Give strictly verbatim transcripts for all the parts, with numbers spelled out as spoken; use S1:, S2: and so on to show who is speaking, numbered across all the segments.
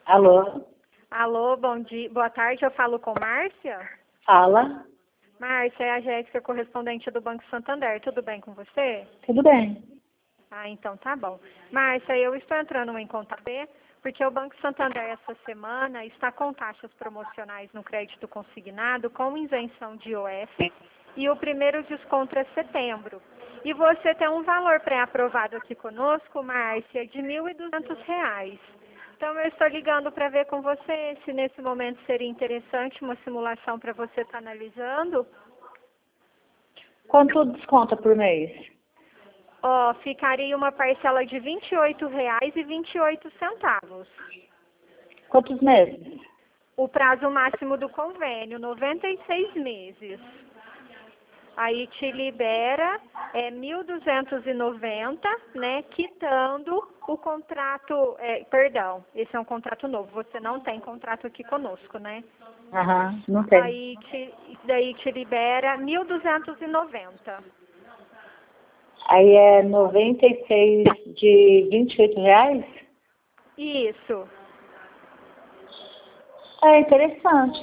S1: Alô?
S2: Alô, bom dia, boa tarde, eu falo com Márcia?
S1: Fala.
S2: Márcia, é a Jéssica, correspondente do Banco Santander, tudo bem com você?
S1: Tudo bem.
S2: Ah, então tá bom. Márcia, eu estou entrando em contato porque o Banco Santander essa semana está com taxas promocionais no crédito consignado com isenção de I O F e o primeiro desconto é setembro. E você tem um valor pré-aprovado aqui conosco, Márcia, de mil e duzentos reais. Então eu estou ligando para ver com você se nesse momento seria interessante uma simulação para você estar analisando.
S1: Quanto desconta por mês?
S2: Ó, ficaria uma parcela de vinte e oito reais e vinte e oito centavos.
S1: Quantos meses?
S2: O prazo máximo do convênio, noventa e seis meses. Aí te libera é, mil duzentos e noventa, né, quitando o contrato, é, perdão, esse é um contrato novo, você não tem contrato aqui conosco, né?
S1: Aham, não tem.
S2: Aí te, daí te libera mil duzentos e noventa.
S1: Aí é noventa e seis de vinte e oito reais?
S2: Isso.
S1: É interessante.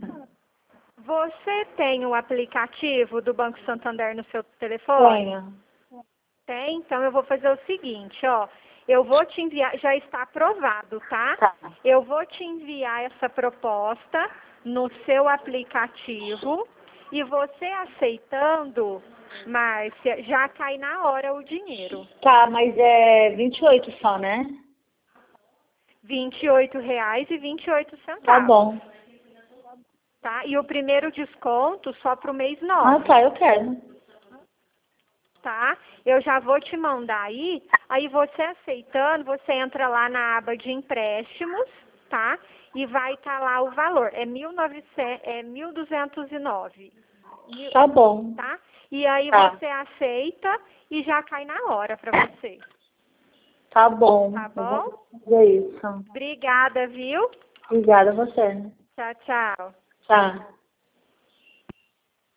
S2: Você tem o aplicativo do Banco Santander no seu telefone?
S1: Tenho.
S2: Tem? Então eu vou fazer o seguinte, ó. Eu vou te enviar, já está aprovado, tá?
S1: Tá.
S2: Eu vou te enviar essa proposta no seu aplicativo e você aceitando, Márcia, já cai na hora o dinheiro.
S1: Tá, mas é vinte e oito só, né?
S2: vinte e oito reais e vinte e oito centavos.
S1: Tá bom.
S2: Tá? E o primeiro desconto só para o mês
S1: Ah,
S2: nove.
S1: tá, eu quero.
S2: Tá? Eu já vou te mandar aí, aí você aceitando, você entra lá na aba de empréstimos, tá? E vai estar lá o valor, é, mil e novecentos, é mil duzentos e nove, Mil-
S1: Tá bom.
S2: tá? E aí
S1: Tá.
S2: você aceita e já cai na hora para você.
S1: Tá bom.
S2: Tá
S1: Eu
S2: bom?
S1: vou fazer isso.
S2: Obrigada, viu?
S1: Obrigada a você.
S2: Tchau, tchau.
S1: Tá.